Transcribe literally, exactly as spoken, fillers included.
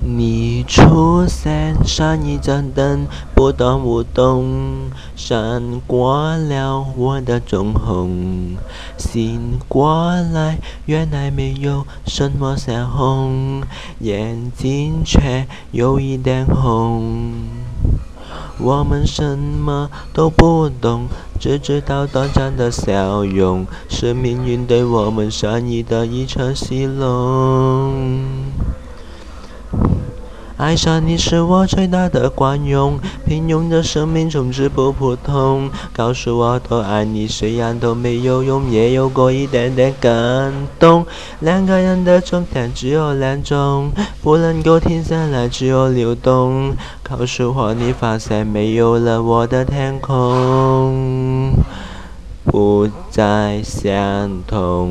你出现，闪一盏灯，不动不动，闪过了我的棕红。醒过来，原来没有什么彩虹，眼睛却有一点红。我们什么都不懂，只知道短暂的笑容，是命运对我们善意的一场戏弄。爱上你是我最大的惯用，平庸的生命总是不普通。告诉我都爱你，虽然都没有用，也有过一点点感动。两个人的终点只有两种，不能够停下来，只有流动。告诉我你发现没有了，我的天空不再相同。